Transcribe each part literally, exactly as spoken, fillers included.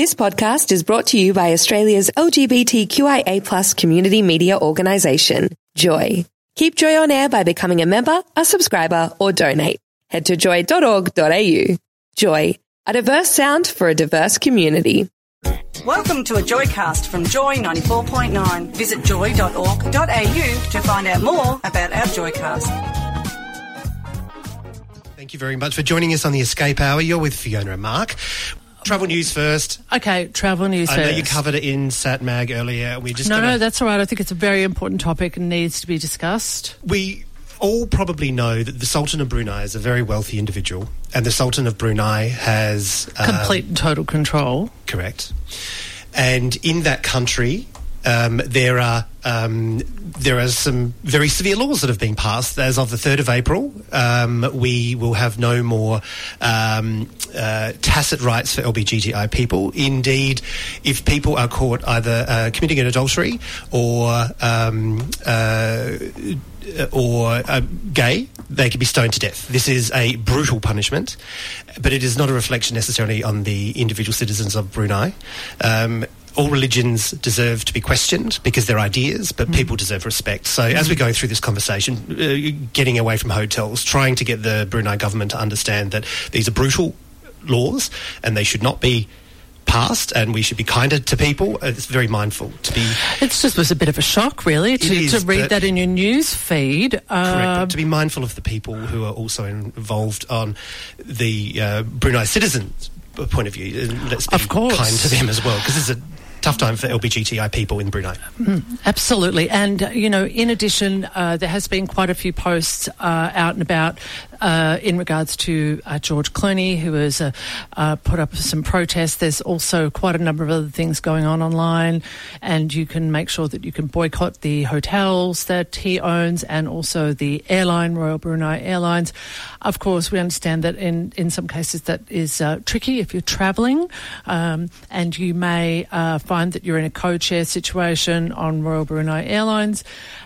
This podcast is brought to you by Australia's L G B T Q I A plus community media organisation, Joy. Keep Joy on air by becoming a member, a subscriber, or donate. Head to joy dot org dot a u. Joy, a diverse sound for a diverse community. Welcome to a Joycast from Joy ninety-four point nine. Visit joy dot org dot a u to find out more about our Joycast. Thank you very much for joining us on the Escape Hour. You're with Fiona and Mark. Travel news first. Okay, travel news I first. know you covered it in SatMag earlier. We just no, gonna, no, that's all right. I think it's a very important topic and needs to be discussed. We all probably know that the Sultan of Brunei is a very wealthy individual, and the Sultan of Brunei has um, complete and total control. Correct. And in that country, um, there are um, there are some very severe laws that have been passed. As of the third of April, um, we will have no more um, uh, tacit rights for L G B T I people. Indeed, if people are caught either uh, committing an adultery or um, uh, or uh, gay, they can be stoned to death. This is a brutal punishment, but it is not a reflection necessarily on the individual citizens of Brunei. Um, all religions deserve to be questioned because they're ideas, but mm. people deserve respect. So mm. as we go through this conversation, uh, getting away from hotels, trying to get the Brunei government to understand that these are brutal laws and they should not be passed, and we should be kinder to people. It's very mindful to be. It's just was a bit of a shock, really, to, is, to read that in your news feed. Correct. Uh, But to be mindful of the people who are also involved on the uh, Brunei citizens' point of view. And let's be of course. kind to them as well, because it's a tough time for L G B T I people in Brunei. Mm, absolutely. And, uh, you know, in addition, uh, there has been quite a few posts uh, out and about uh, in regards to uh, George Clooney, who has uh, uh, put up some protests. There's also quite a number of other things going on online, and you can make sure that you can boycott the hotels that he owns and also the airline, Royal Brunei Airlines. Of course, we understand that in, in some cases that is uh, tricky if you're travelling, um, and you may uh, find that you're in a code-share situation on Royal Brunei Airlines.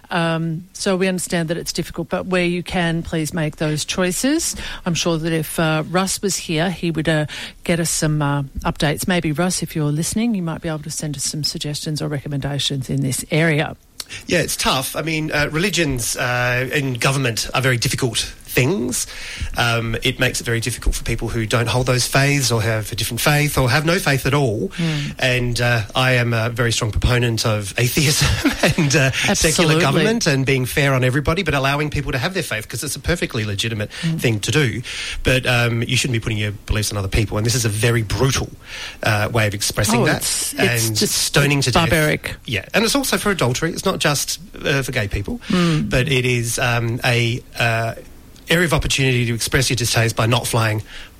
Um, so we understand that it's difficult, but where you can, please make those choices. I'm sure that if uh, Russ was here, he would uh, get us some uh, updates. Maybe, Russ, if you're listening, you might be able to send us some suggestions or recommendations in this area. Yeah, it's tough. I mean, uh, religions uh, and government are very difficult things. Um, it makes it very difficult for people who don't hold those faiths or have a different faith or have no faith at all. Mm. And uh, I am a very strong proponent of atheism and uh, secular government and being fair on everybody, but allowing people to have their faith, because it's a perfectly legitimate mm. thing to do. But um, you shouldn't be putting your beliefs on other people. And this is a very brutal uh, way of expressing oh, that. It's, and it's just stoning to barbaric. death. Yeah, and it's also for adultery. It's not just uh, for gay people, mm. but it is um, a uh, area of opportunity to express your distaste by not flying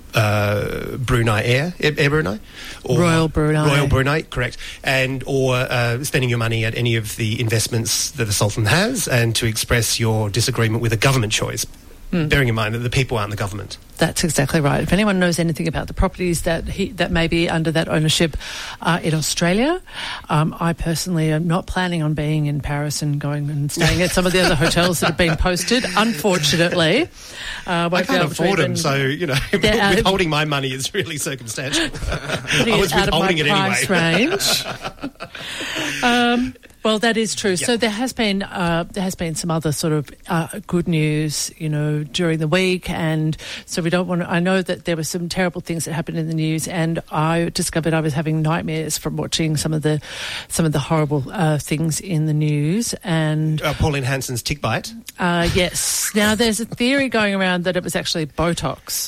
uh, Brunei Air, Air Brunei, or Royal Brunei, Royal Brunei, correct, and or uh, spending your money at any of the investments that the Sultan has, and to express your disagreement with a government choice. Mm. Bearing in mind that the people aren't the government. That's exactly right. If anyone knows anything about the properties that he, that may be under that ownership uh, in Australia, um, I personally am not planning on being in Paris and going and staying at some of the other hotels that have been posted. Unfortunately, uh, I can't afford them, so you know, withholding my money is really circumstantial. I was withholding it price anyway. Range. um, Well, that is true. Yep. So there has been uh, there has been some other sort of uh, good news, you know, during the week, and so we don't want to. I know that there were some terrible things that happened in the news, and I discovered I was having nightmares from watching some of the some of the horrible uh, things in the news. And uh, Pauline Hanson's tick bite. Uh, yes. Now there's a theory going around that it was actually Botox.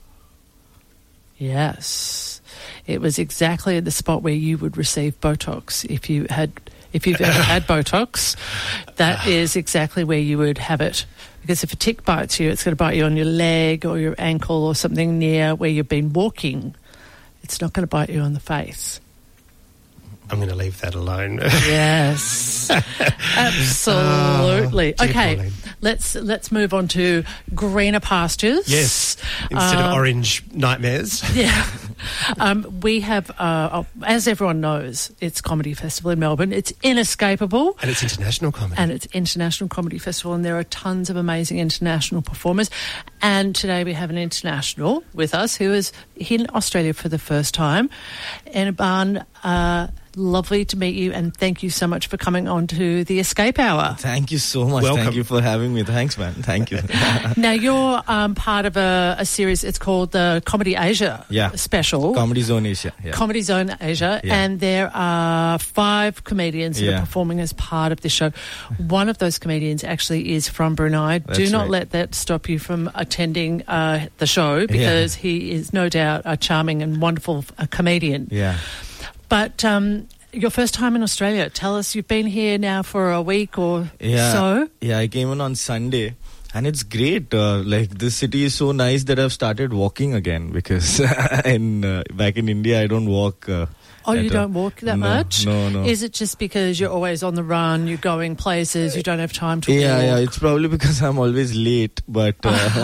Yes, it was exactly the spot where you would receive Botox if you had. If you've ever had Botox, that is exactly where you would have it. Because if a tick bites you, it's going to bite you on your leg or your ankle or something near where you've been walking. It's not going to bite you on the face. I'm going to leave that alone. Yes, absolutely. Oh, okay, Pauline. let's let's move on to greener pastures. Yes, instead um, of orange nightmares. Yeah. Um, we have, uh, as everyone knows, it's Comedy Festival in Melbourne. It's inescapable. And it's international comedy. And it's International Comedy Festival, and there are tons of amazing international performers. And today we have an international with us who is in Australia for the first time. Anirban, uh, lovely to meet you, and thank you so much for coming on to the Escape Hour. Thank you so much. Welcome. Thank you for having me. Thanks, man. Thank you. Now, you're um, part of a, a series, it's called the Comedy Asia Yeah. Special. Comedy Zone Asia. Yeah. Comedy Zone Asia, Yeah. and there are five comedians that Yeah. are performing as part of this show. One of those comedians actually is from Brunei. Do That's not right. let that stop you from attending uh, the show, because he is no doubt a charming and wonderful uh, comedian. Yeah. But um, your first time in Australia, tell us, you've been here now for a week or Yeah. so. Yeah, I came in on Sunday. And it's great. Uh, like, this city is so nice that I've started walking again, because in uh, back in India, I don't walk. Uh, Oh, at you all. don't walk that No, much? No, no. Is it just because you're always on the run, you're going places, you don't have time to yeah, walk? yeah. It's probably because I'm always late, but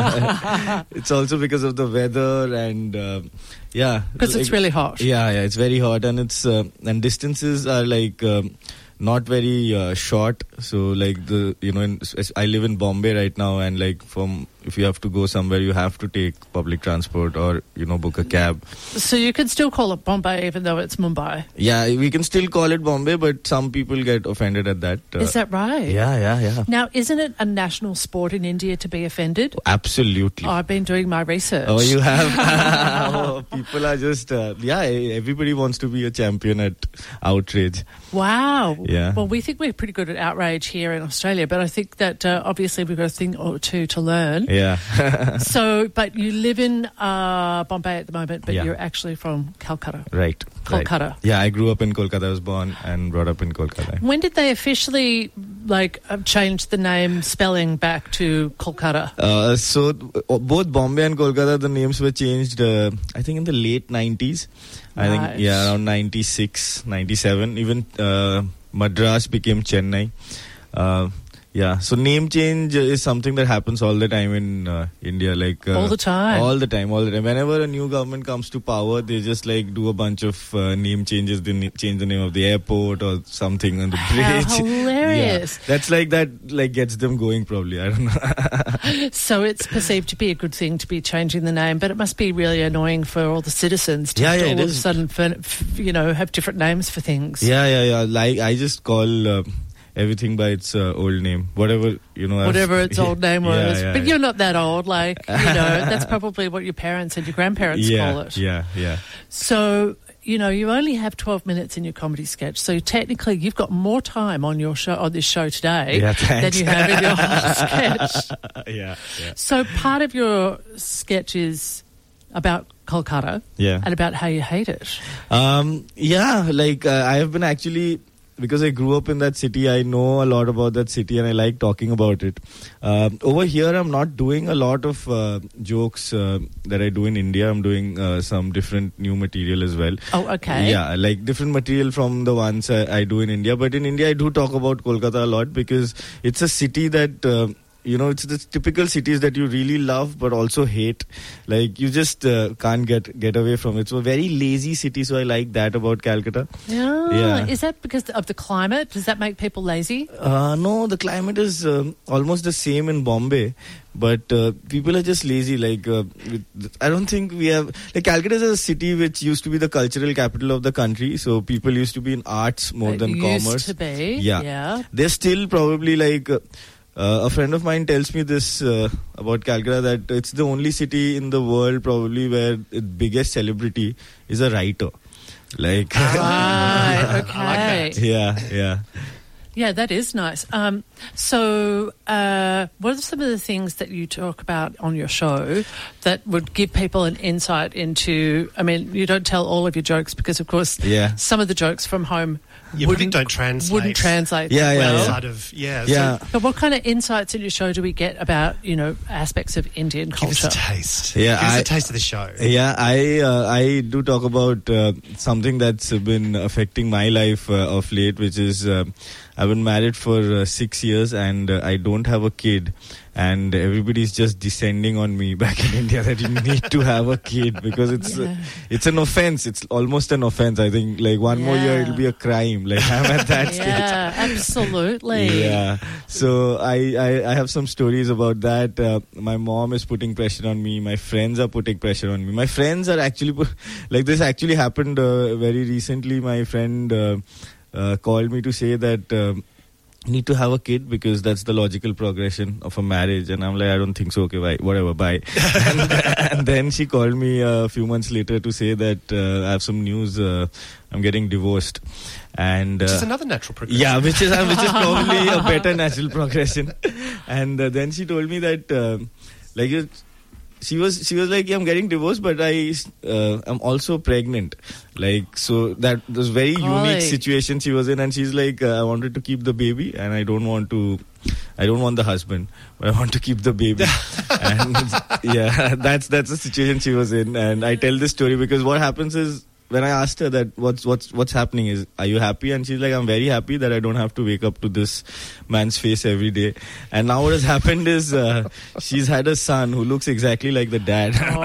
uh, it's also because of the weather and uh, yeah. Because it's like- really hot. Yeah, yeah. It's very hot, and it's uh, and distances are like um, not very uh, short. So like the you know, in, I live in Bombay right now, and like from if you have to go somewhere, you have to take public transport or you know book a cab. So you can still call it Bombay even though it's Mumbai. Yeah, we can still call it Bombay, but some people get offended at that. Uh, Is that right? Yeah, yeah, yeah. Now, isn't it a national sport in India to be offended? Absolutely. Oh, I've been doing my research. Oh, you have? Oh, people are just, uh, yeah, everybody wants to be a champion at outrage. Wow. Yeah. Well, we think we're pretty good at outrage here in Australia, but I think that uh, obviously we've got a thing or two to learn. Yeah. So, but you live in uh, Bombay at the moment, but Yeah. you're actually from Calcutta. Right. Kolkata. Right. Yeah, I grew up in Kolkata. I was born and brought up in Kolkata. When did they officially, like, uh, change the name spelling back to Kolkata? Uh, so uh, both Bombay and Kolkata, the names were changed, uh, I think in the late nineties. I Right. think, yeah, around ninety-six, ninety-seven. Even uh, Madras became Chennai. Uh, yeah, so name change is something that happens all the time in uh, India. Like uh, All the time? All the time, all the time. Whenever a new government comes to power, they just like do a bunch of uh, name changes. They na- change the name of the airport or something on the bridge. How hilarious. Yeah. That's like that like gets them going probably. I don't know. So it's perceived to be a good thing to be changing the name, but it must be really annoying for all the citizens to Yeah, have to yeah, all it of a is. sudden, fin- f- you know, have different names for things. Yeah, yeah, yeah. Like I just call uh, everything by its uh, old name, whatever you know. I've- Whatever its old name was. Yeah, yeah, but yeah. you're not that old, like, you know, that's probably what your parents and your grandparents yeah, call it. Yeah, yeah. So, you know, you only have twelve minutes in your comedy sketch, so technically you've got more time on your show, on this show today, Yeah, than thanks. you have in your whole sketch. yeah, yeah. So part of your sketch is about Kolkata Yeah. and about how you hate it. Um, yeah, like uh, I have been actually, because I grew up in that city, I know a lot about that city and I like talking about it. Um, over here, I'm not doing a lot of uh, jokes uh, that I do in India. I'm doing uh, some different new material as well. Oh, okay. Yeah, like different material from the ones I, I do in India. But in India, I do talk about Kolkata a lot because it's a city that... Uh, You know, it's the typical cities that you really love but also hate. Like, you just uh, can't get get away from it. It's a very lazy city, so I like that about Calcutta. Yeah. Yeah. Is that because of the climate? Does that make people lazy? Uh, no, the climate is um, almost the same in Bombay. But uh, people are just lazy. Like, uh, with, I don't think we have... Like, Calcutta is a city which used to be the cultural capital of the country. So people used to be in arts more It than used commerce. to be, Yeah. yeah. They're still probably like... Uh, Uh, a friend of mine tells me this uh, about Calcutta, that it's the only city in the world probably where its biggest celebrity is a writer. Like, Right, okay. yeah, yeah. Yeah, that is nice. Um, so, uh, what are some of the things that you talk about on your show that would give people an insight into? I mean, you don't tell all of your jokes because, of course, Yeah. some of the jokes from home You wouldn't don't translate. Wouldn't translate. Yeah, that yeah, well. yeah. Outside of, yeah. Yeah. So But what kind of insights in your show do we get about, you know, aspects of Indian give us culture? a taste. Yeah, give us I- a taste of the show. Yeah, I uh, I do talk about uh, something that's been affecting my life uh, of late, which is uh, I I've been married for uh, six years and uh, I don't have a kid. And everybody's just descending on me back in India that you need to have a kid because it's Yeah. uh, it's an offense. It's almost an offense. I think like one more year Yeah. it'll be a crime. Like I'm at that stage. Yeah, absolutely. Yeah. So I, I, I have some stories about that. Uh, my mom is putting pressure on me. My friends are putting pressure on me. My friends are actually, pu- like this actually happened uh, very recently. My friend uh, uh, called me to say that um, you need to have a kid because that's the logical progression of a marriage. And I'm like, I don't think so. Okay, bye. Whatever, bye. and, and then she called me a few months later to say that uh, I have some news. Uh, I'm getting divorced. And, uh, Which is another natural progression. yeah, which is uh, which is probably a better natural progression. And uh, then she told me that, uh, like, it, she was she was like, yeah, I'm getting divorced, but I uh, I'm also pregnant. Like, so that was very Golly. unique situation she was in, and she's like, uh, I wanted to keep the baby, and I don't want to, I don't want the husband, but I want to keep the baby. And yeah, that's that's the situation she was in. And I tell this story because what happens is, when I asked her that what's what's what's happening is, are you happy? And she's like, I'm very happy that I don't have to wake up to this man's face every day. And now what has happened is uh, she's had a son who looks exactly like the dad. Oh,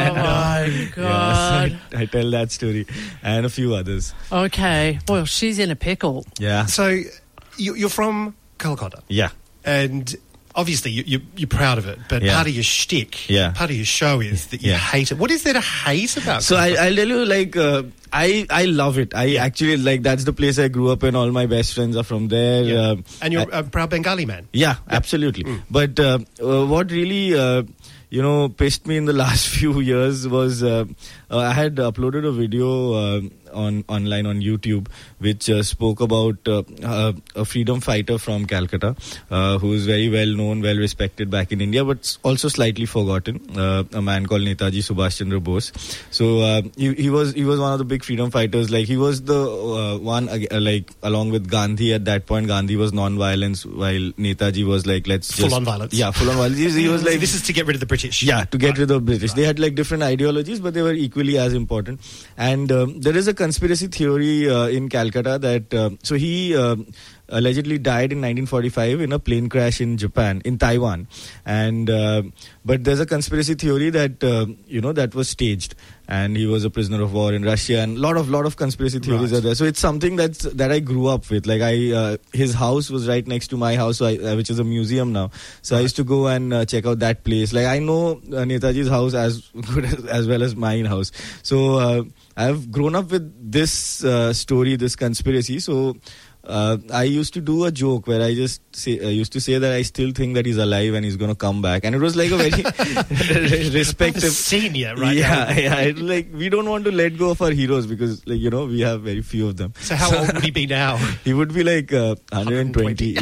my God. Yeah, so I, I tell that story and a few others. Okay. Well, she's in a pickle. Yeah. So you, you're from Calcutta, Yeah. and obviously you, you, you're proud of it, but Yeah. part of your shtick, Yeah. part of your show is that you Yeah. hate it. What is there to hate about So I, Calcutta? I'll tell you, like, uh, I I love it. I actually, like, that's the place I grew up in. All my best friends are from there. Yeah. Um, and you're I- a proud Bengali man. Yeah, absolutely. Mm. But uh, uh, what really, uh, you know, pissed me in the last few years was uh, uh, I had uploaded a video uh, on online on YouTube which uh, spoke about uh, uh, a freedom fighter from Calcutta uh, who is very well known, well respected back in India, but also slightly forgotten. Uh, a man called Netaji Subhash Chandra Bose. So uh, he, he was he was one of the big freedom fighters. Like he was the uh, one uh, like along with Gandhi at that point. Gandhi was non-violence, while Netaji was like, let's Full just on violence. Yeah, full on violence. He, he was So like, this is to get rid of the British. yeah, to get rid of British. They had like different ideologies, but they were equally as important. And um, there is a conspiracy theory uh, in Calcutta that uh, so he uh, allegedly died in nineteen forty-five in a plane crash in Japan, in Taiwan. And uh, but there's a conspiracy theory that uh, you know that was staged, and he was a prisoner of war in Russia, and a lot of lot of conspiracy theories Right. are there. So it's something that's that I grew up with. Like I, uh, his house was right next to my house, so I, uh, which is a museum now. So I used to go and uh, check out that place. Like I know uh, Netaji's house as good as, as well as mine house. So uh, I've grown up with this uh, story, this conspiracy. So. Uh, I used to do a joke where I just say, uh, used to say that I still think that he's alive and he's going to come back, and it was like a very respective Senior, right? yeah, now. yeah. It, like we don't want to let go of our heroes because, like you know, we have very few of them. So how old would he be now? He would be like uh, one hundred twenty.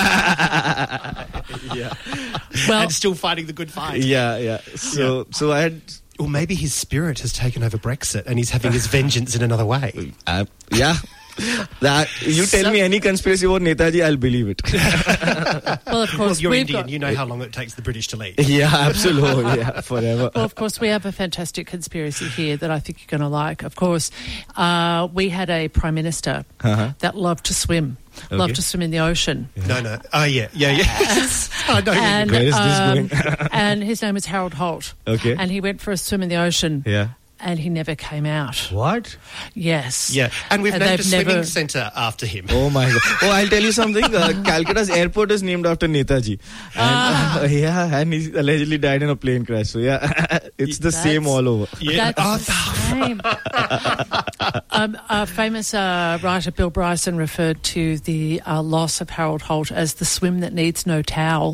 Yeah, yeah, Well, And still fighting the good fight. yeah, yeah. So, so I had. Or maybe his spirit has taken over Brexit and he's having his vengeance in another way. Uh, yeah. That you tell So- me any conspiracy about Netaji, I'll believe it. well, of Well, course, you're we've Indian. got- You know how long it takes the British to leave. Yeah, absolutely. Yeah, forever. Well, of course, we have a fantastic conspiracy here that I think you're going to like. Of course, uh, we had a prime minister Uh-huh. that loved to swim, Okay. loved to swim in the ocean. No, no. Oh, yeah. Yeah, yeah. I know. And, Where is this um, going? and his name was Harold Holt. Okay. And he went for a swim in the ocean, Yeah. and he never came out. What? Yes. Yeah. And we've And named a they've swimming never- centre after him. Oh my god! Oh, I'll tell you something. Uh, Calcutta's airport is named after Netaji, and Ah. uh, yeah, and he allegedly died in a plane crash. So yeah, it's the That's- same all over. Yeah. That's the same. um, a famous uh, writer, Bill Bryson, referred to the uh, loss of Harold Holt as the swim that needs no towel.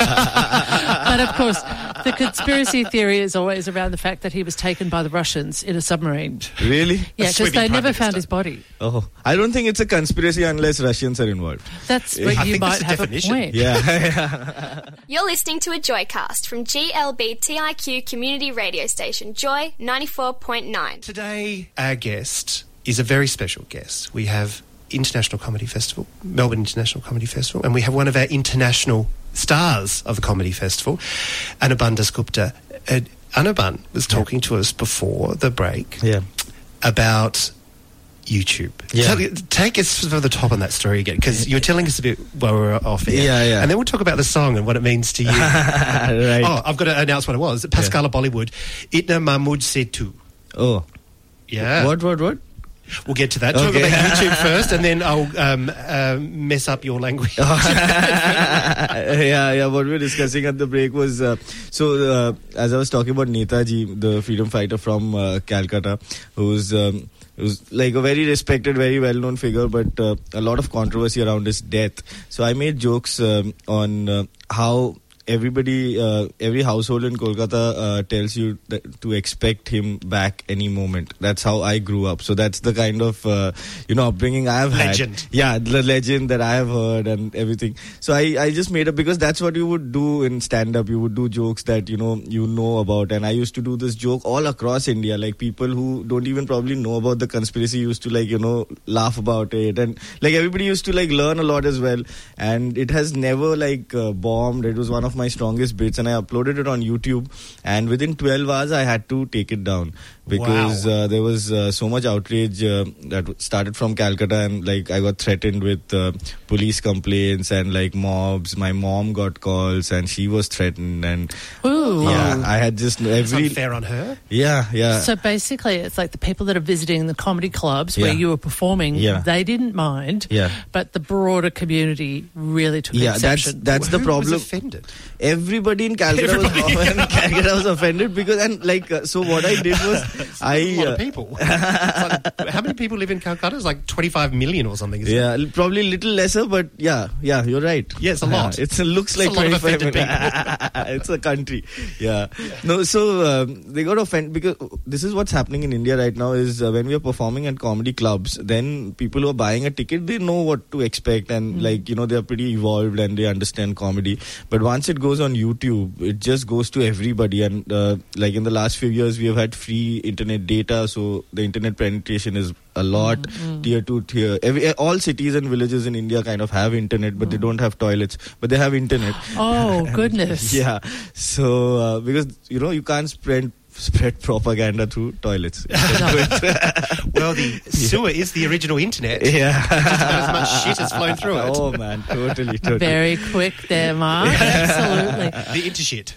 But of course, the conspiracy theory is always around the fact that he was taken by the Russians in a submarine. Really? Yeah, because swimming they prime never found minister. his body. Oh, I don't think it's a conspiracy unless Russians are involved. That's I where you think might that's the have definition. a point. Yeah. You're listening to a Joycast from G L B T I Q community radio station Joy ninety-four point nine. Today, our guest is a very special guest. We have International Comedy Festival, Melbourne International Comedy Festival, and we have one of our international stars of the Comedy Festival, Anirban Dasgupta. Uh, Anirban was talking to us before the break Yeah. about YouTube. Yeah. Tell, take us from the top on that story again, because you were telling us a bit while we were off air. Yeah, yeah. And then we'll talk about the song and what it means to you. Right. Oh, I've got to announce what it was. Pascala Bollywood. Itna Mahmood se tu. Oh. Yeah. What, what, what? We'll get to that. Talk Okay. about YouTube first, and then I'll um, uh, mess up your language. yeah, yeah. What we were discussing at the break was uh, so uh, as I was talking about Netaji, the freedom fighter from uh, Calcutta, who's um, who's like a very respected, very well-known figure, but uh, a lot of controversy around his death. So I made jokes um, on uh, how everybody, uh, every household in Kolkata uh, tells you that to expect him back any moment. That's how I grew up. So that's the kind of, uh, you know, upbringing I have had. Legend. Yeah, the legend that I have heard and everything. So I, I just made up, because that's what you would do in stand-up. You would do jokes that, you know, you know about. And I used to do this joke all across India. Like, people who don't even probably know about the conspiracy used to, like, you know, laugh about it. And, like, everybody used to, like, learn a lot as well. And it has never, like, uh, bombed. It was one of my strongest bits, and I uploaded it on YouTube, and within twelve hours I had to take it down, because Wow. uh, there was uh, so much outrage uh, that started from Calcutta, and like I got threatened with uh, police complaints and like mobs. My mom got calls and she was threatened, and Ooh. yeah, I had just It's every unfair on her. yeah yeah So basically, it's like the people that are visiting the comedy clubs where Yeah. you were performing, Yeah. they didn't mind, Yeah. but the broader community really took yeah that's exception. that's the Who problem. was offended? Everybody in Calcutta Everybody. was Calcutta was offended, because and like uh, so what I did was I a lot uh, of people. It's like, how many people live in Calcutta? It's like twenty-five million or something. Isn't yeah, it? l- probably a little lesser, but yeah, yeah, you're right. Yeah, it's a lot. Yeah, it's, it looks It's like a lot of twenty-five offended million. It's a country. Yeah. No, so um, they got offended, because this is what's happening in India right now is uh, when we are performing at comedy clubs, then people who are buying a ticket, they know what to expect, and like, you know, they're pretty evolved and they understand comedy. But once it goes on YouTube, it just goes to everybody. And uh, like in the last few years, we have had free internet data, so the internet penetration is a lot. Tier two, tier every all cities and villages in India kind of have internet, but they don't have toilets, but they have internet. Oh, goodness. Yeah, so uh, because you know you can't spread spread propaganda through toilets. Well, the sewer is the original internet. Yeah, Just about as much shit has flown through it. Oh man, totally, totally. Very quick there, Mark. Absolutely. The intershit.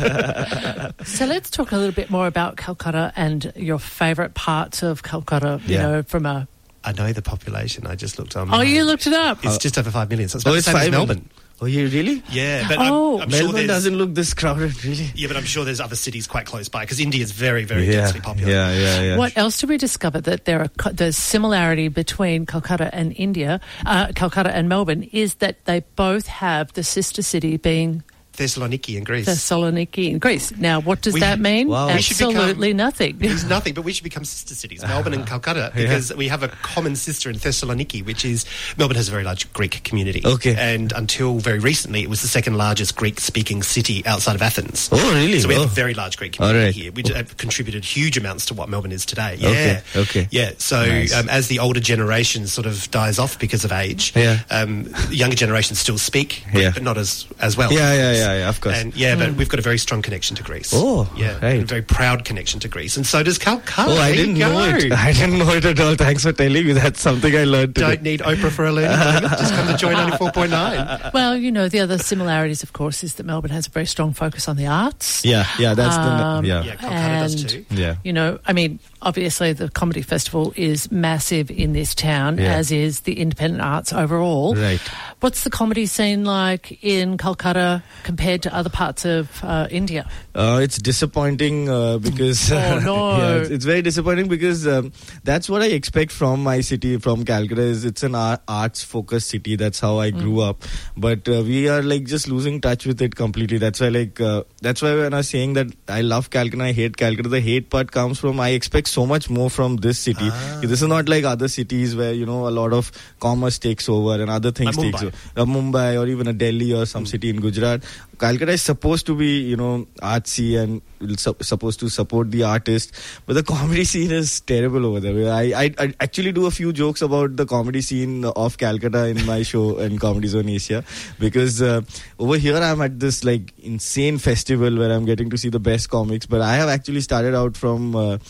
So let's talk a little bit more about Calcutta and your favourite parts of Calcutta, you Yeah. know, from a... I know the population. I just looked on. Oh, you looked it up? It's just over five million. So it's Oh, about it's the same as five Melbourne. million. Oh, you really? Yeah, but Oh. I'm, I'm sure Melbourne there's, doesn't look this crowded, really. Yeah, but I'm sure there's other cities quite close by, because India is very, very yeah, densely popular. yeah, yeah, yeah. What else did we discover that there are co- there's similarity between Calcutta and India, uh, Calcutta and Melbourne, is that they both have the sister city being Thessaloniki in Greece. Thessaloniki in Greece. Now, what does We- that mean? Wow. We should become- Absolutely nothing. There's nothing, but we should become sister cities, Melbourne and Calcutta, because we have a common sister in Thessaloniki, which is Melbourne has a very large Greek community. Okay. And until very recently, it was the second largest Greek-speaking city outside of Athens. Oh, really? So we have Oh. a very large Greek All community right. here, which have contributed huge amounts to what Melbourne is today. Yeah. Okay, okay. Yeah. So Nice. um, as the older generation sort of dies off because of age, Yeah. um, the younger generations still speak Greek, Yeah. but not as as well. Yeah, yeah, yeah, yeah, of course. And yeah, but we've got a very strong connection to Greece. Oh, yeah, right. and a very proud connection to Greece, and so does Calcutta. Oh, I There you didn't know go. it. I didn't know it at all. Thanks for telling me. That's something I learned today. Don't need Oprah for a learning. Just come to Joy ninety-four point nine. Well, you know, the other similarities, of course, is that Melbourne has a very strong focus on the arts. Yeah, yeah, that's Um, the yeah. Yeah, Calcutta does And, too. Yeah. You know, I mean, obviously the comedy festival is massive in this town, Yeah. as is the independent arts overall. Right. What's the comedy scene like in Calcutta compared to other parts of uh, India? Uh, it's disappointing uh, because Oh, no. yeah, it's, it's very disappointing because um, that's what I expect from my city, from Calcutta. Is it's an art, arts focused city. That's how I grew up. But uh, we are like just losing touch with it completely. That's why like uh, that's why when I was saying that I love Calcutta, I hate Calcutta. The hate part comes from I expect so much more from this city. Ah. This is not like other cities where you know a lot of commerce takes over and other things Like takes Mumbai. over. Uh, Mumbai or even a Delhi or some city in Gujarat. Calcutta is supposed to be, you know, artsy and su- supposed to support the artist, but the comedy scene is terrible over there. I, I, I actually do a few jokes about the comedy scene of Calcutta in my show in Comedy Zone Asia, because uh, over here I'm at this like insane festival where I'm getting to see the best comics, but I have actually started out from uh, Calcutta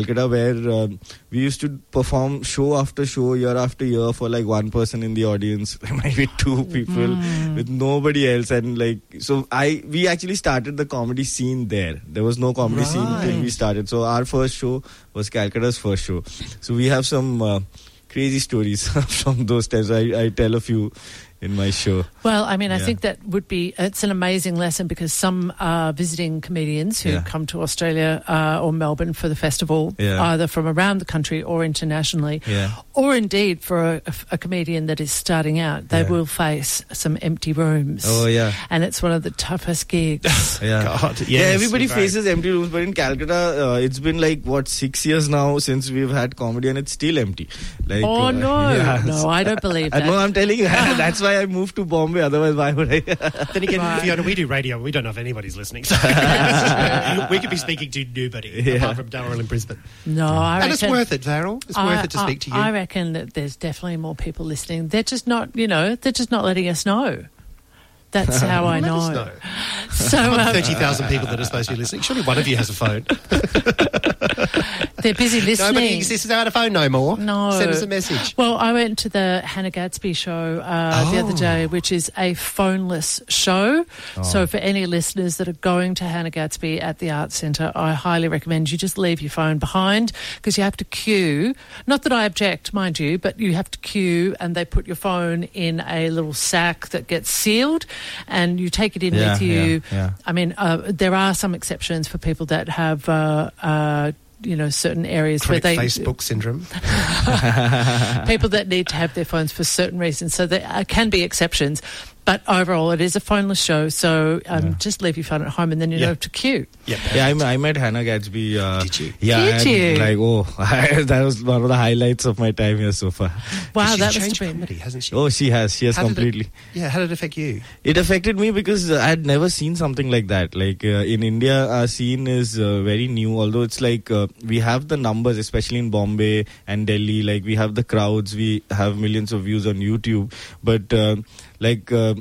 Calcutta, where um, we used to perform show after show, year after year, for like one person in the audience, maybe two people, mm. with nobody else. And like, so I we actually started the comedy scene there. There was no comedy right. scene till we started. So our first show was Calcutta's first show. So we have some uh, crazy stories from those times. I, I tell a few in my show. Well, I mean, I yeah. think that would be, it's an amazing lesson, because some uh, visiting comedians who yeah. come to Australia uh, or Melbourne for the festival, yeah. either from around the country or internationally, yeah. or indeed for a, a comedian that is starting out, they yeah. will face some empty rooms. Oh, yeah. And it's one of the toughest gigs. yeah. God, yes, yeah, everybody right. faces empty rooms, but in Calcutta, uh, it's been like, what, six years now since we've had comedy, and it's still empty. Like, oh, uh, no. Yeah. No, I don't believe that. No, I'm telling you, that's why I moved to Bombay. Otherwise, why would I? Then again, right. Fiona, we do radio. We don't know if anybody's listening. So we could be speaking to nobody yeah. apart from Darryl in Brisbane. No, I and reckon, it's worth it, Darryl. It's I, worth it to I, speak to you. I reckon that there's definitely more people listening. They're just not, you know, they're just not letting us know. That's how I Let know. Us know. So um, thirty thousand people that are supposed to be listening. Surely one of you has a phone. They're busy listening. Nobody exists without a phone no more. No. Send us a message. Well, I went to the Hannah Gadsby show uh, oh. the other day, which is a phoneless show. Oh. So for any listeners that are going to Hannah Gadsby at the Arts Centre, I highly recommend you just leave your phone behind, because you have to queue. Not that I object, mind you, but you have to queue, and they put your phone in a little sack that gets sealed, and you take it in yeah, with you. Yeah, yeah. I mean, uh, there are some exceptions for people that have, uh, uh, you know, certain areas Chronic where they... Facebook syndrome. People that need to have their phones for certain reasons. So there uh, can be exceptions. But overall, it is a phoneless show, so um, yeah. just leave your phone at home, and then you yeah. know to queue. Yeah, yeah I, I met Hannah Gadsby. Uh, Did you? Yeah, Did you? Like, oh, that was one of the highlights of my time here so far. Wow, she's that changed must have comedy, hasn't she? Oh, she has. She has how completely. It, yeah, how did it affect you? It affected me because I had never seen something like that. Like uh, in India, our scene is uh, very new. Although it's like uh, we have the numbers, especially in Bombay and Delhi. Like we have the crowds, we have millions of views on YouTube. But uh, like. Uh,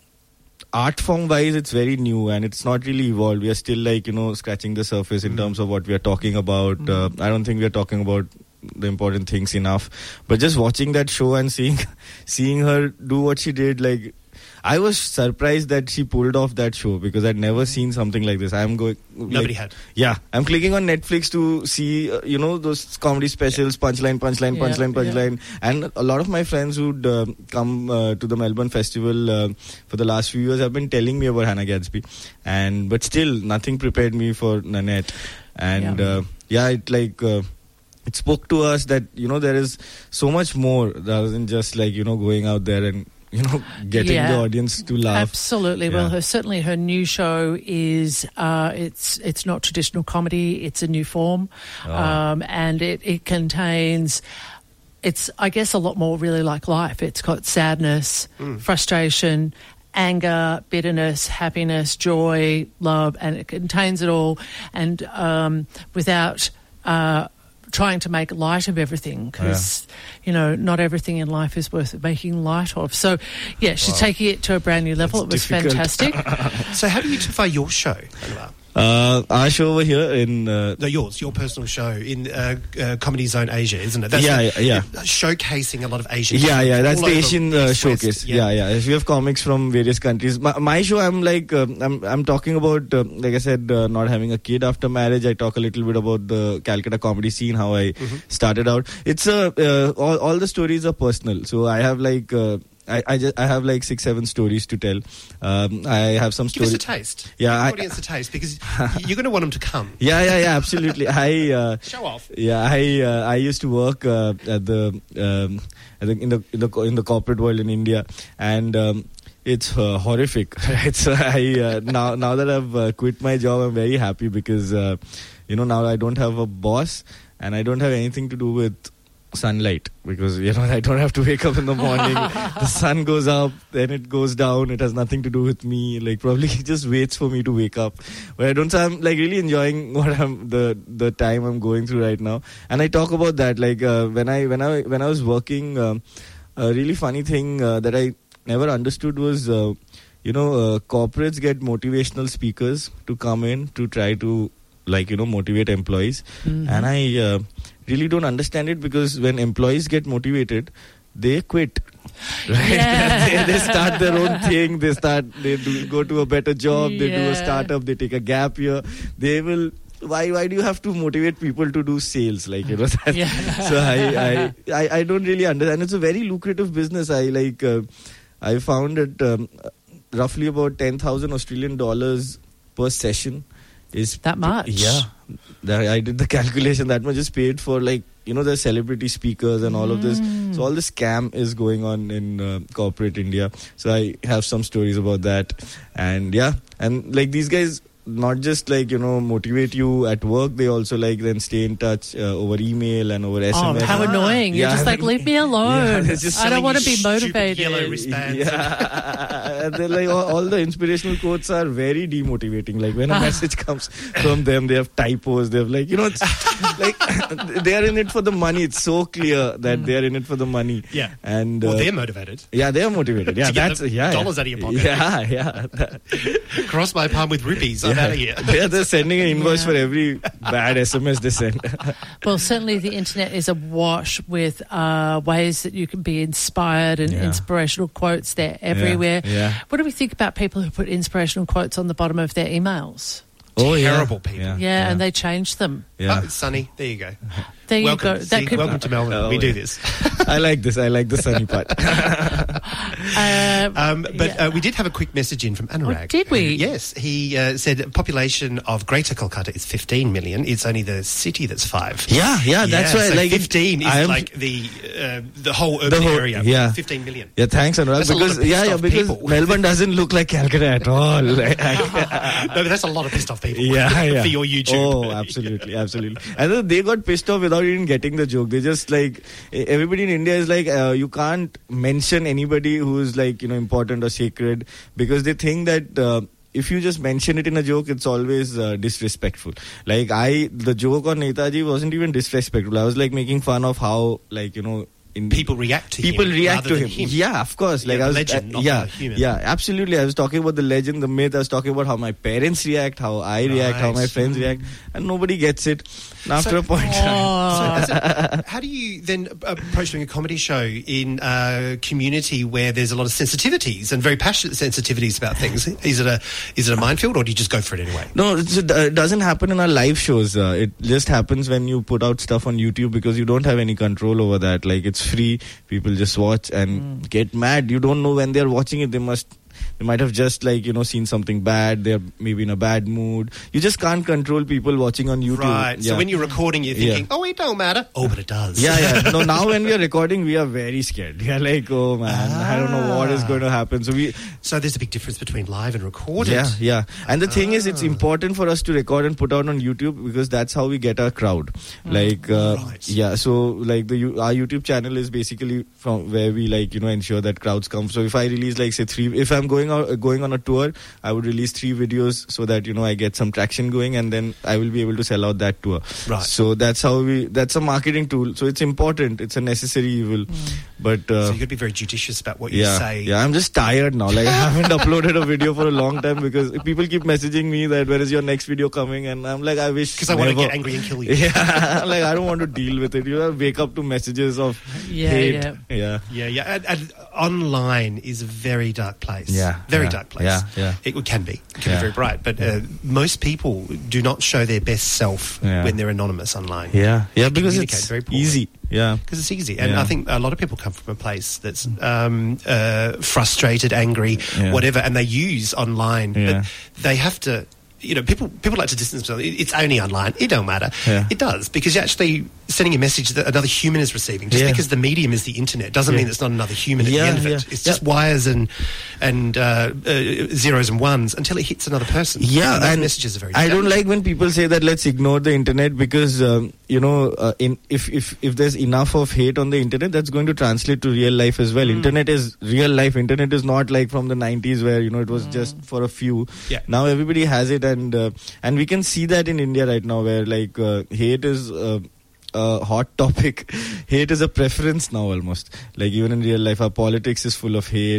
art form wise, it's very new and it's not really evolved. We are still like, you know, scratching the surface in mm. terms of what we are talking about. Mm. Uh, I don't think we are talking about the important things enough. But just watching that show and seeing seeing her do what she did, like, I was surprised that she pulled off that show because I'd never seen something like this. I'm going. Nobody like, had. Yeah, I'm clicking on Netflix to see, uh, you know, those comedy specials, yeah. punchline, punchline, yeah, punchline, punchline, yeah. and a lot of my friends who'd uh, come uh, to the Melbourne Festival uh, for the last few years have been telling me about Hannah Gadsby, and but still nothing prepared me for Nanette, and yeah, uh, yeah it like. Uh, It spoke to us that, you know, there is so much more rather than just like, you know, going out there and, you know, getting yeah. the audience to laugh. Absolutely. Yeah. Well, her, certainly her new show is, uh, it's it's not traditional comedy. It's a new form. Oh. Um, and it, it contains, it's, I guess, a lot more really like life. It's got sadness, mm. frustration, anger, bitterness, happiness, joy, love, and it contains it all. And um, without... Uh, trying to make light of everything because, yeah. you know, not everything in life is worth making light of. So, yeah, she's wow. taking it to a brand new level. That's it was difficult. Fantastic. So how do you define your show? Uh, our show over here in... Uh, no, yours, your personal show in uh, uh, Comedy Zone Asia, isn't it? That's yeah, the, yeah. Showcasing a lot of Asian Yeah, yeah, that's the Asian uh, showcase. Yeah. yeah, yeah. We have comics from various countries. My, my show, I'm like, uh, I'm I'm talking about, uh, like I said, uh, not having a kid after marriage. I talk a little bit about the Calcutta comedy scene, how I mm-hmm. started out. It's a, uh, all, all the stories are personal. So I have like... Uh, I I, just, I have like six, seven stories to tell. Um, I have some stories. Give us a taste. Yeah, Give the I, audience a taste because you're going to want them to come. Yeah, yeah, yeah, absolutely. I uh, show off. Yeah, I uh, I used to work uh, at the um, I think in the in the in the corporate world in India, and um, it's uh, horrific. It's uh, I uh, now now that I've uh, quit my job, I'm very happy because uh, you know now I don't have a boss and I don't have anything to do with sunlight because, you know, I don't have to wake up in the morning. The sun goes up, then it goes down. It has nothing to do with me. Like, probably it just waits for me to wake up. But I don't, so I'm like really enjoying what I'm, the, the time I'm going through right now. And I talk about that, like, uh, when I, when I, when I was working, um, a really funny thing, uh, that I never understood was, uh, you know, uh, corporates get motivational speakers to come in to try to like, you know, motivate employees. Mm-hmm. And I uh, really don't understand it, because when employees get motivated, they quit. Right? Yeah. they, they start their own thing. They start. They do, go to a better job. They do Yeah. a startup. They take a gap year. They will. Why? Why do you have to motivate people to do sales? Like, you know. That, Yeah. So I, I, I, I don't really understand. It's a very lucrative business. I like. Uh, I found it um, roughly about ten thousand Australian dollars per session. Is That much? Yeah. That, I did the calculation. That much is paid for, like, you know, the celebrity speakers and all of this. So all the scam is going on in uh, corporate India. So I have some stories about that. And yeah, and like these guys not just like, you know, motivate you at work, they also like then stay in touch uh, over email and over S M S. Oh, how annoying. You're Yeah. just like, leave me alone. Yeah, they're just I don't selling want to you be stupid motivated. yellow wristbands. Yeah. And then like all, all the inspirational quotes are very demotivating. Like when a message comes from them, they have typos. They have like, you know, it's like they are in it for the money. It's so clear that they are in it for the money. Yeah. And Well, uh, they're motivated. yeah, they are motivated. Yeah, To get that's the yeah, dollars yeah. out of your pocket. Yeah, yeah. Cross my palm with rupees. I'm Yeah. out of here. They're, they're sending an invoice Yeah. for every bad S M S they send. Well, certainly the internet is awash with uh, ways that you can be inspired and Yeah. inspirational quotes. They're everywhere. yeah. What do we think about people who put inspirational quotes on the bottom of their emails? Oh, yeah. Terrible people. Yeah, Yeah, and they change them. yeah. Oh, Sunny, there you go. There you welcome. go. See, That could, welcome to Melbourne. Oh, we do yeah. this. I like this. I like the sunny part. uh, Um, but yeah. uh, we did have a quick message in from Anurag. Oh, did we? Yes. He uh, said population of Greater Kolkata is fifteen million. It's only the city that's five. Yeah, yeah, that's why. so Like it- fifteen is I'm- like the uh, the whole urban The whole- area. yeah. fifteen million. Yeah, thanks, Anurag. That's a lot Because of yeah, pissed yeah, off because people. Melbourne doesn't look like Calcutta at all. Like, No, but that's a lot of pissed off people. yeah, yeah. For your YouTube. Oh, absolutely, absolutely. And then they got pissed off without even getting the joke. They just like eh, everybody in India is like, uh, you can't mention anybody who is like, you know, important or sacred, because they think that. Uh, if you just mention it in a joke, it's always uh, disrespectful. Like I, the joke on Netaji wasn't even disrespectful. I was like making fun of how, like, you know, in People react to people him react rather to than him. him. Yeah, of course. Like Yeah, I was, the legend, uh, not yeah, the human. yeah, absolutely. I was talking about the legend, the myth. I was talking about how my parents react, how I react, how Right. my friends react, and nobody gets it. And after So- a point, Oh. So, as a- how do you then approach doing a comedy show in a community where there's a lot of sensitivities and very passionate sensitivities about things? Is it a is it a minefield, or do you just go for it anyway? no, it's, it uh, doesn't happen in our live shows. Uh, it just happens when you put out stuff on YouTube, because you don't have any control over that. Like it's free, people just watch and get mad. You don't know when they're watching it. They must. They might have just like, you know, seen something bad. They're maybe in a bad mood. You just can't control people watching on YouTube. Right. Yeah. So when you're recording, you're Yeah. thinking, "Oh, it don't matter." Oh, but it does. Yeah, yeah. No, now when we are recording, we are very scared. We are like, oh man, I don't know what is going to happen. So we, So there's a big difference between live and recorded. yeah, yeah. And the thing is, it's important for us to record and put out on YouTube, because that's how we get our crowd. Like, uh, Right. yeah. So like the you- our YouTube channel is basically from where we like, you know, ensure that crowds come. So if I release like say three, if I'm going out going on a tour, I would release three videos so that, you know, I get some traction going, and then I will be able to sell out that tour. Right. So that's how we. That's a marketing tool. So it's important. It's a necessary evil. But uh, So you've got to be very judicious about what you yeah, say. yeah. I'm just tired now. Like I haven't uploaded a video for a long time, because people keep messaging me that where is your next video coming, and I'm like, I wish. Because I want to never. get angry and kill you. Yeah, like I don't want to deal with it. You know, wake up to messages of Yeah, hate. yeah. yeah. Yeah, yeah. And, and online is a very dark place. Yeah, Very yeah, dark place. yeah, yeah. It can be. It can Yeah. be very bright. But uh, most people do not show their best self Yeah. when they're anonymous online. Yeah, yeah, because communicate it's very poorly. easy. Yeah, Because it's easy. And Yeah. I think a lot of people come from a place that's um, uh, frustrated, angry, Yeah. whatever, and they use online. Yeah. But they have to... You know, people people like to distance themselves. It- It's only online. It don't matter. Yeah. It does, because you're actually sending a message that another human is receiving. Just Yeah. because the medium is the internet doesn't Yeah. mean it's not another human at Yeah, the end of it. yeah. It's Yeah. just wires and and uh, uh, zeros and ones until it hits another person. yeah, and those and messages are very. I don't damaging. like when people say that let's ignore the internet, because um, you know, uh, in if if if there's enough of hate on the internet, that's going to translate to real life as well. Internet is real life. Internet is not like from the nineties where, you know, it was just for a few. Yeah. Now everybody has it, and uh, and we can see that in India right now, where like uh, hate is. Uh, a hot topic. Hate is a preference now almost. Like even in real life, our politics is full of hate.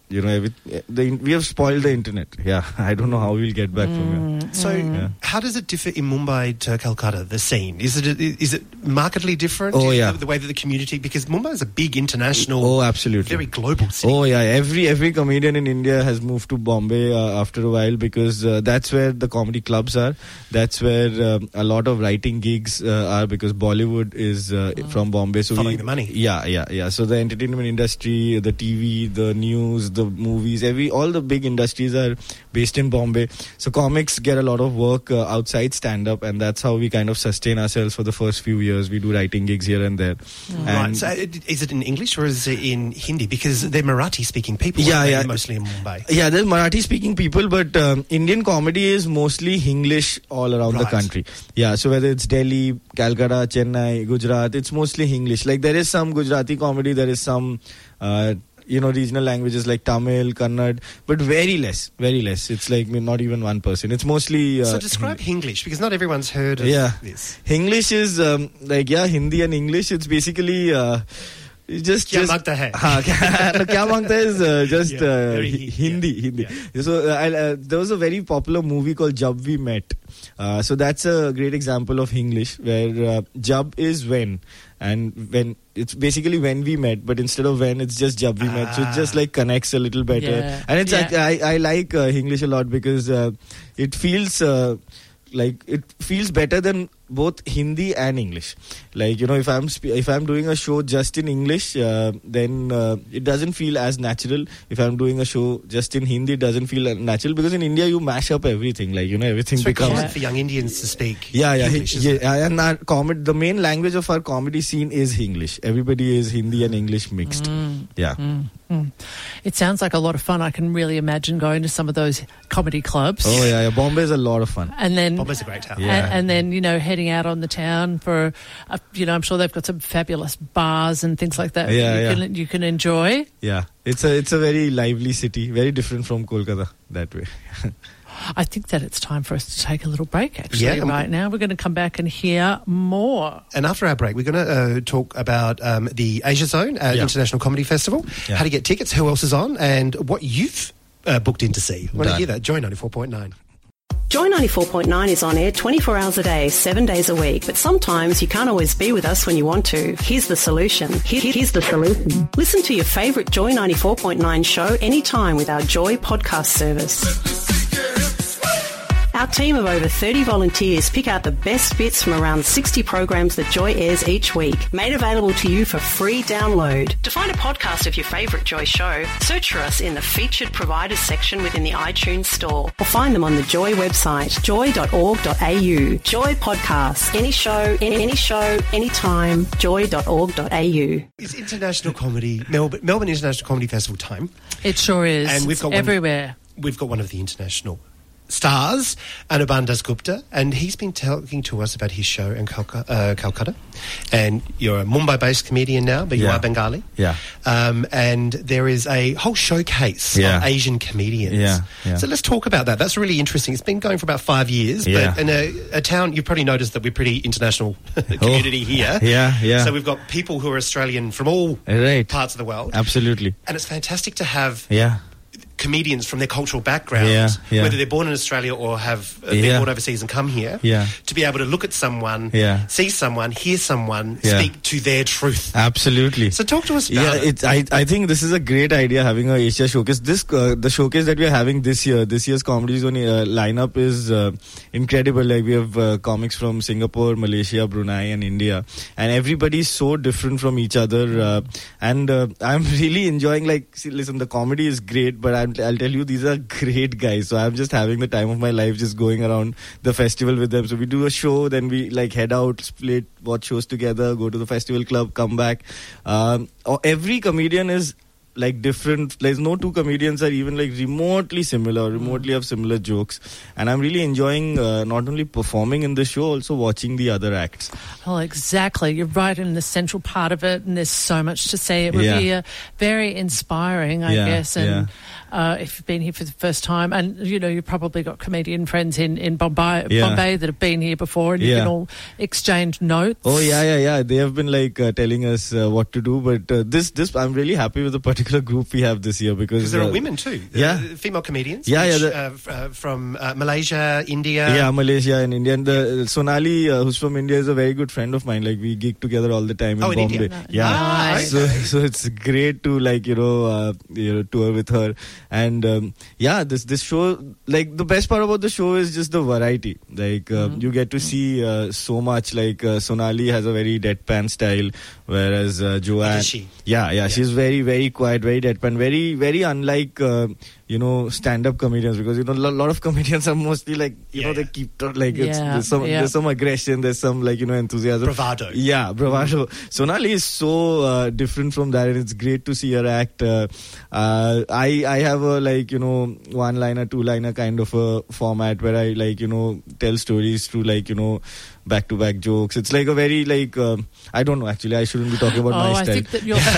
you know, every, the, we have spoiled the internet. Yeah, I don't know how we'll get back mm, from here. So, yeah. How does it differ in Mumbai to Calcutta, the scene? Is it is it markedly different? Oh, yeah. The, the way that the community, because Mumbai is a big international, oh, absolutely, very global city. Oh, yeah. Every every comedian in India has moved to Bombay uh, after a while, because uh, that's where the comedy clubs are. That's where um, a lot of writing gigs uh, are, because Bollywood is uh, oh. from Bombay. So following we, the money. Yeah, yeah, yeah. So the entertainment industry, the T V, the news, the movies, every all the big industries are based in Bombay. So comics get a lot of work uh, outside stand-up, and that's how we kind of sustain ourselves for the first few years. We do writing gigs here and there. Mm. And right. So is it in English or is it in Hindi? Because they're Marathi-speaking people. Yeah, yeah. Mostly in Mumbai. Yeah, there's Marathi-speaking people, but um, Indian comedy is mostly English all around right. the country. Yeah, so whether it's Delhi, Calcutta, Chennai, Gujarat, it's mostly English. Like there is some Gujarati comedy, there is some... Uh, you know, regional languages like Tamil, Kannada, but very less, very less. It's like not even one person. It's mostly... Uh, so describe Hinglish, because not everyone's heard of yeah. this. Hinglish is um, like, yeah, Hindi and English. It's basically... Uh, just kya just mangta hai? Haan, no, kya mangta is uh, just yeah, uh, very, Hindi. Yeah. Hindi. Yeah. So uh, I, uh, there was a very popular movie called Jab We Met. Uh, so that's a great example of English, where uh, Jab is when, and when it's basically when we met, but instead of when, it's just Jab we ah. met. So it just like connects a little better. Yeah. And it's yeah. I, I I like uh, English a lot, because uh, it feels uh, like it feels better than both Hindi and English. Like, you know, if I'm sp- if I'm doing a show just in English, uh, then uh, it doesn't feel as natural. If I'm doing a show just in Hindi, it doesn't feel natural, because in India you mash up everything. Like, you know, everything it's becomes... It's common for young Indians to speak yeah, yeah, English, yeah, yeah. And our com- the main language of our comedy scene is English. Everybody is Hindi and English mixed. Mm. Yeah. Mm. Mm. It sounds like a lot of fun. I can really imagine going to some of those comedy clubs. Oh, yeah, yeah. Bombay is a lot of fun. And then... Bombay's a great town. Yeah. And, and then, you know, heading out on the town for, uh, you know, I'm sure they've got some fabulous bars and things like that. Yeah, you yeah. Can, you can enjoy. Yeah. It's a, it's a very lively city. Very different from Kolkata that way. I think that it's time for us to take a little break, actually, yeah, right now. We're going to come back and hear more. And after our break, we're going to uh, talk about um, the Asia Zone uh, yeah. International Comedy Festival, yeah. how to get tickets, who else is on, and what you've uh, booked in to see. Want to hear that? Joy ninety-four point nine. Joy ninety-four point nine is on air twenty-four hours a day, seven days a week. But sometimes you can't always be with us when you want to. Here's the solution. Here, here's the solution. Listen to your favourite Joy ninety-four point nine show anytime with our Joy podcast service. Our team of over thirty volunteers pick out the best bits from around sixty programs that Joy airs each week, made available to you for free download. To find a podcast of your favourite Joy show, search for us in the featured providers section within the iTunes store, or find them on the Joy website, joy dot org dot a u. Joy Podcasts. Any show, any, any show, anytime, joy dot org dot a u. It's International Comedy, Melbourne, Melbourne International Comedy Festival time. It sure is. And we've got it's everywhere. One, we've got one of the international stars, Anirban Dasgupta, and he's been talking to us about his show in Calcutta. Uh, Calcutta. And you're a Mumbai-based comedian now, but you yeah. are Bengali. Yeah. Um, and there is a whole showcase yeah. of Asian comedians. Yeah. Yeah. So let's talk about that. That's really interesting. It's been going for about five years, yeah. but in a, a town, you've probably noticed that we're pretty international community oh. here. Yeah, yeah. So we've got people who are Australian from all right. parts of the world. Absolutely. And it's fantastic to have... Yeah. comedians from their cultural backgrounds, yeah, yeah. whether they're born in Australia or have uh, yeah. been born overseas and come here, yeah. to be able to look at someone, yeah. see someone, hear someone, yeah. speak to their truth. Absolutely. So talk to us about yeah, it. It's, I, I think this is a great idea, having a Asia showcase. This uh, the showcase that we are having this year, this year's Comedy Zone uh, lineup is uh, incredible. Like, we have uh, comics from Singapore, Malaysia, Brunei and India, and everybody's so different from each other. Uh, and uh, I'm really enjoying, like, see, listen, the comedy is great, but I'm, I'll tell you, these are great guys. So I'm just having the time of my life, just going around the festival with them. So we do a show, then we like head out, split, watch shows together, go to the festival club, come back. Um, every comedian is like different. There's no two comedians are even like remotely similar, remotely have similar jokes. And I'm really enjoying uh, not only performing in the show, also watching the other acts. Well, exactly. You're right in the central part of it, and there's so much to say. It would yeah. be uh, very inspiring, I yeah, guess. And yeah. uh, if you've been here for the first time. And, you know, you've probably got comedian friends in, in Bombay, Yeah. Bombay that have been here before, and you Yeah. can all exchange notes. Oh yeah, yeah, yeah. They have been like uh, telling us uh, what to do, but uh, this, this, I'm really happy with the particular group we have this year because Because there uh, are women too. Yeah. Uh, female comedians. Yeah, yeah, which, the- uh, f- uh, from uh, Malaysia, India. Yeah, Malaysia and India. And the, Sonali, uh, who's from India, is a very good friend of mine. Like we gig together all the time in Oh, in Bombay. India? Yeah, Nice. so so it's great to like you know uh, you know tour with her. And um, yeah, this this show, like the best part about the show is just the variety. Like uh, Mm-hmm. you get to see uh, so much. Like uh, Sonali has a very deadpan style, whereas uh, Joanne, Is she? yeah, yeah, she's very very quiet, very deadpan, very very unlike. Uh, you know, stand-up comedians, because you know a lot of comedians are mostly like you Yeah, know they yeah. keep to- like it's, Yeah, there's some yeah. there's some aggression, there's some like you know enthusiasm, Bravado. yeah, bravado. Sonali is so uh, different from that, and it's great to see her act. Uh, uh, I I have a like you know one-liner, two-liner kind of a format where I like you know tell stories through like you know back-to-back jokes. It's like a very like um I don't know actually. I shouldn't be talking about Oh, my I style. think that your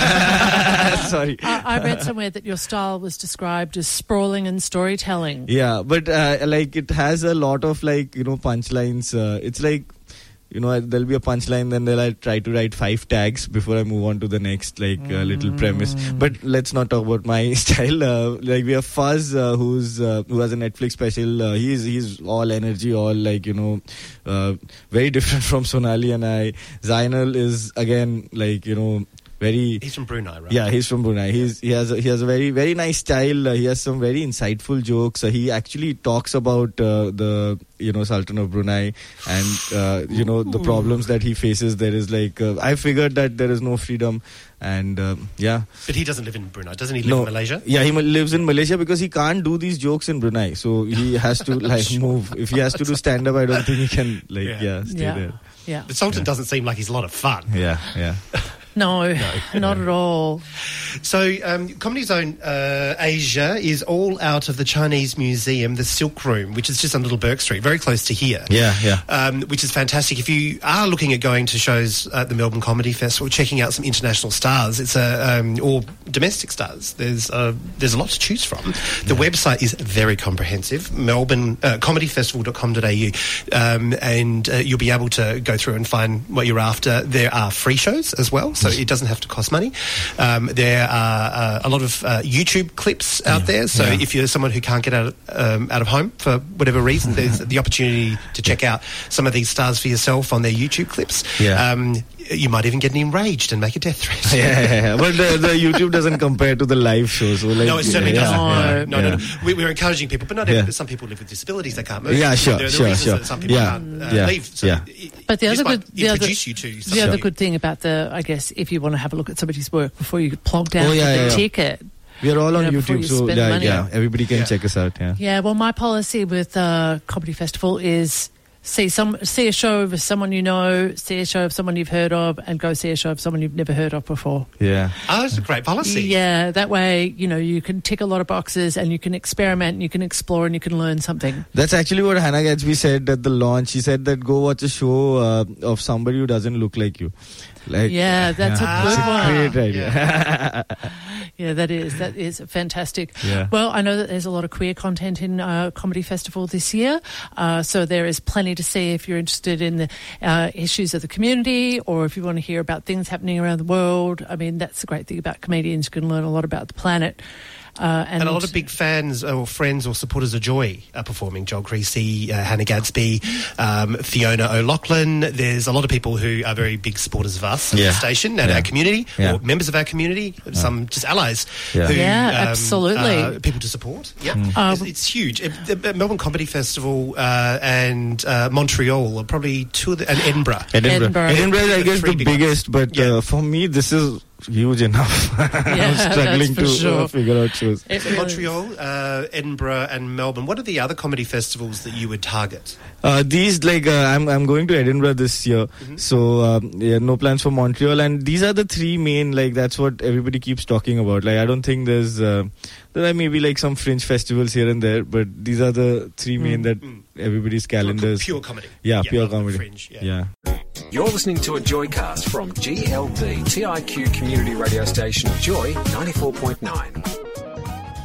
Sorry. I, I read somewhere that your style was described as sprawling and storytelling. Yeah, but uh, like it has a lot of like you know punchlines. Uh, it's like you know there'll be a punchline, then they'll like, try to write five tags before I move on to the next like uh, little premise. But let's not talk about my style. Uh, like we have Fuzz, uh, who's uh, who has a Netflix special. Uh, he's he's all energy, all like you know, uh, very different from Sonali and I. Zainal is again like you know. Very. He's from Brunei, right? Yeah, he's from Brunei. He's he has a, he has a very very nice style. Uh, he has some very insightful jokes. Uh, he actually talks about uh, the you know Sultan of Brunei and uh, you know the problems that he faces. There is like uh, I figured that there is no freedom, and um, yeah. But he doesn't live in Brunei. Doesn't he live No, in Malaysia? Yeah, he ma- lives in Malaysia because he can't do these jokes in Brunei. So he has to like move. If he has to do stand up, I don't think he can like Yeah. yeah, stay Yeah. there. Yeah. The Sultan doesn't seem like he's a lot of fun. Yeah, yeah. No, not at all. So, um, Comedy Zone uh, Asia is all out of the Chinese Museum, the Silk Room, which is just on Little Bourke Street, very close to here. Yeah, yeah. Um, which is fantastic. If you are looking at going to shows at the Melbourne Comedy Festival, checking out some international stars, it's a um, or domestic stars. There's uh, there's a lot to choose from. The website is very comprehensive. Melbourne uh, comedy festival dot com dot a u, um, and uh, you'll be able to go through and find what you're after. There are free shows as well, so it doesn't have to cost money. Um, there are uh, a lot of uh, YouTube clips out there, so Yeah. if you're someone who can't get out um, out of home for whatever reason, there's the opportunity to check out some of these stars for yourself on their YouTube clips. Yeah. Um, you might even get enraged and make a death threat. yeah, yeah, yeah. But the, the YouTube doesn't compare to the live show. So like, No, it certainly yeah, doesn't. yeah, no, no, yeah. no. We, we're encouraging people, but not Yeah. every, some people live with disabilities; they can't move. Yeah, sure, there are the sure, reasons sure. that some people Yeah, can't uh, yeah, leave. So yeah. it- But the this other might good, the other, introduce you to the something other new. good thing about the, I guess, if you want to have a look at somebody's work before you plonk down Oh, yeah, for the yeah, yeah. ticket. We are all on You know, before YouTube, you so spend yeah, money. yeah, everybody can Yeah. check us out. Yeah. Yeah, well, my policy with uh, Comedy Festival is see some see a show of someone you know, see a show of someone you've heard of, and go see a show of someone you've never heard of before. Yeah. Oh, that's a great policy. Yeah, that way, you know, you can tick a lot of boxes and you can experiment and you can explore and you can learn something. That's actually what Hannah Gadsby said at the launch. She said that go watch a show uh, of somebody who doesn't look like you. Like, Yeah, that's a good it's a one. great idea. Yeah, that is that is fantastic. Yeah. Well, I know that there's a lot of queer content in uh, Comedy Festival this year, uh, so there is plenty to see if you're interested in the uh, issues of the community or if you want to hear about things happening around the world. I mean, that's the great thing about comedians; you can learn a lot about the planet. Uh, and, And a lot of big fans or friends or supporters of Joy are performing. Joel Creasy, uh, Hannah Gadsby, um, Fiona O'Loughlin. There's a lot of people who are very big supporters of us at Yeah. the station and Yeah. our community, Yeah. or members of our community, some just allies. Yeah. Who, Yeah, absolutely. Uh, people to support. Yeah, Uh, it's, it's huge. Uh, The Melbourne Comedy Festival uh, and uh, Montreal are probably two of the, and Edinburgh. Edinburgh. Edinburgh. Edinburgh, I The guess, three the big ones. biggest, but Yeah. uh, for me, this is huge enough. I'm struggling that's to for uh, sure. figure out shows. It So really- Montreal, uh, Edinburgh, and Melbourne. What are the other comedy festivals that you would target? Uh, these like uh, I'm I'm going to Edinburgh this year, so um, yeah, no plans for Montreal, and these are the three main like that's what everybody keeps talking about. Like I don't think there's uh, there are maybe like some fringe festivals here and there, but these are the three main that everybody's calendars. Pure comedy. Yeah, pure not comedy. Fringe, yeah. yeah. You're listening to a Joycast from G L B T I Q community radio station Joy ninety-four point nine.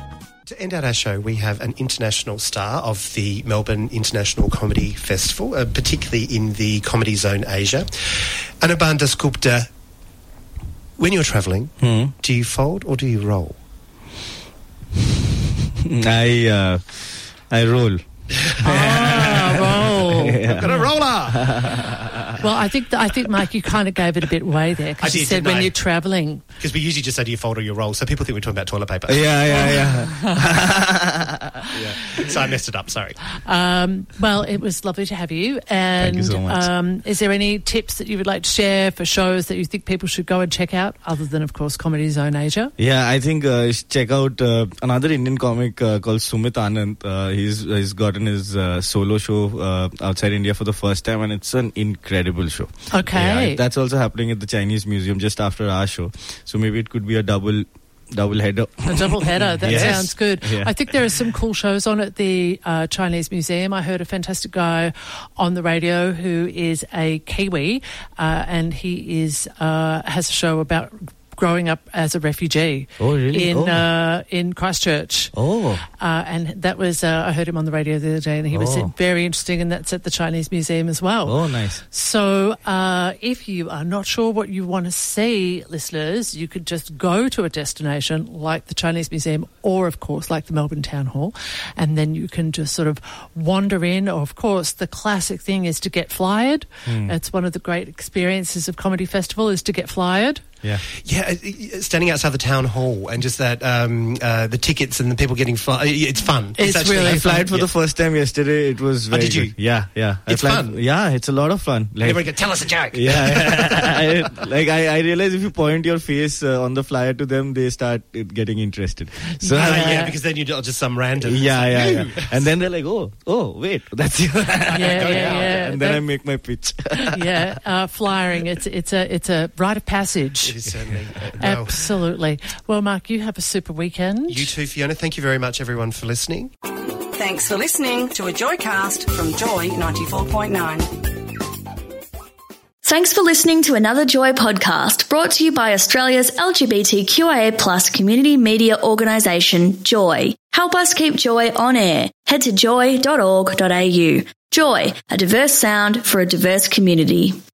To end out our show, we have an international star of the Melbourne International Comedy Festival, uh, particularly in the Comedy Zone Asia. Anirban Dasgupta, when you're travelling, Hmm. do you fold or do you roll? I uh, I roll. Ah, roll. I've got a roller! Well, I think I think Mike, you kind of gave it a bit away there I because you did, said didn't when I? you're travelling. Because we usually just say, do you fold or you roll? So people think we're talking about toilet paper. Yeah, yeah, yeah. So I messed it up, sorry. Um, well, it was lovely to have you. And Thank you so much. Um, is there any tips that you would like to share for shows that you think people should go and check out, other than, of course, Comedy Zone Asia? Yeah, I think uh, you should check out uh, another Indian comic uh, called Sumit Anand. Uh, he's he's gotten his uh, solo show uh, outside India for the first time, and it's an incredible show. Okay. Yeah, that's also happening at the Chinese Museum just after our show. So maybe it could be a double double header. A double header. That Yes. sounds good. Yeah. I think there are some cool shows on at the uh, Chinese Museum. I heard a fantastic guy on the radio who is a Kiwi, uh, and he is uh, has a show about growing up as a refugee. Oh, really? In Oh. uh, in Christchurch. Oh. Uh, and that was uh, I heard him on the radio the other day, and he was Oh. very interesting. And that's at the Chinese Museum as well. Oh, nice. So, uh, if you are not sure what you want to see, listeners, you could just go to a destination like the Chinese Museum or, of course, like the Melbourne Town Hall, and then you can just sort of wander in. Or, of course, the classic thing is to get flyered. Hmm. It's one of the great experiences of Comedy Festival is to get flyered. Yeah. Yeah, uh, uh, standing outside the town hall and just that, um, uh, the tickets and the people getting fly, it's fun. It's actually really I fun. flied for Yeah. the first time yesterday. It was very did you? good. Yeah, yeah. I It's flied- fun. Yeah, it's a lot of fun. Like, Everybody go, tell us a joke. yeah, yeah. I, like I, I realize if you point your face uh, on the flyer to them, they start uh, getting interested. So Uh, yeah, because then you're just some random. yeah, yeah, It's yeah. like, "Ooh." And then they're like, oh, oh, wait, that's you. Yeah, yeah, yeah. And then That- I make my pitch. yeah, uh, flyering. It's it's a it's a rite of passage. It is certainly. Uh, well, Absolutely. Well, Mark, you have a super weekend. you too, Fiona. Thank you very much, everyone, for listening. Thanks for listening to a Joycast from Joy ninety-four point nine. Thanks for listening to another Joy podcast brought to you by Australia's L G B T Q I A plus community media organisation, Joy. Help us keep Joy on air. Head to joy dot org dot a u. Joy, a diverse sound for a diverse community.